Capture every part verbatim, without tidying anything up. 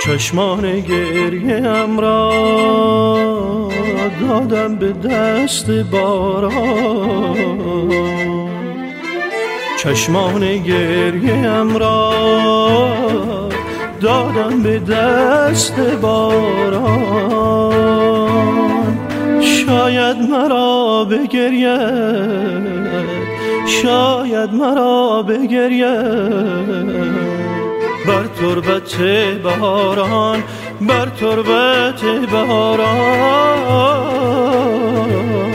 چشمان گریم را دادم به دست باران، چشمان گریم را دادم به دست باران. شاید مرا بگرید، شاید مرا بگرید بر تربت بهاران، بر تربت بهاران.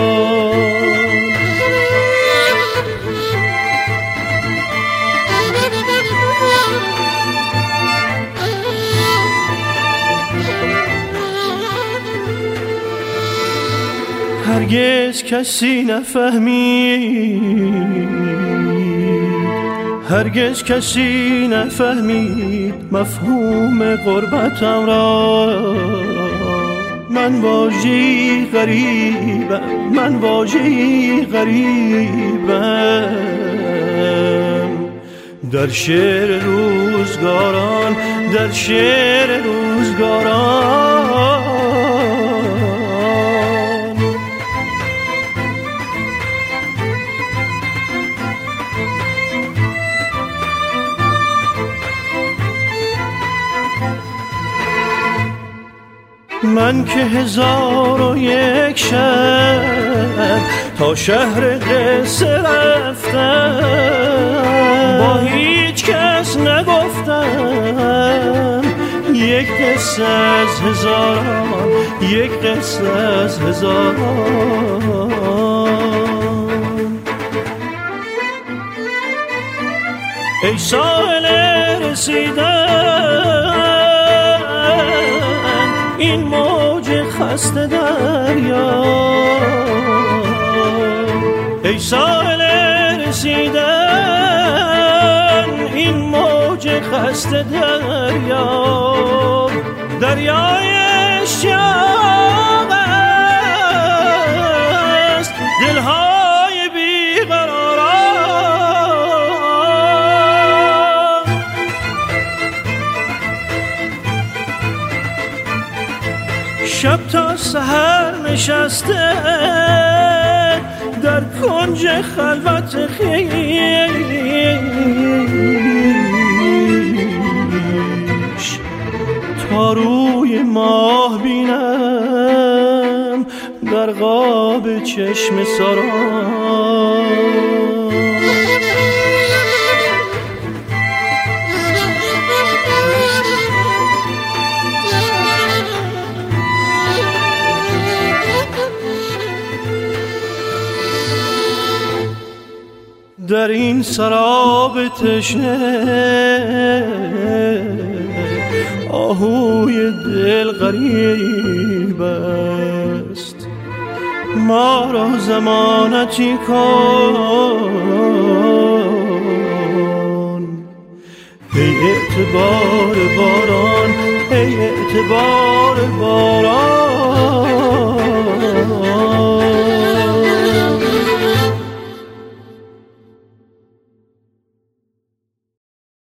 هرگز کسی نفهمید، هرگز کسی نفهمید مفهوم غربتم را. من واژه‌ای غریبم، من واژه‌ای غریبم در شعر روزگاران، در شعر روزگاران. من که هزار و یک شب تا شهر قصه رفتم، با هیچ کس نگفتم یک قصه از هزاران، یک قصه از هزاران. ای ساحل رسیدن این موج خسته دریا، ای ساحل رسیدن این موج خسته دریا، دریای اشتیاق است دلهای بیقراران. شب تا سحر نشسته در کنج خلوت خویش، تا روی ماه بینم در قاب چشم ساران. در این سراب تشنه آهوی دل غریب است، ما را ضمانتی کن. ای اعتبار باران، ای اعتبار باران.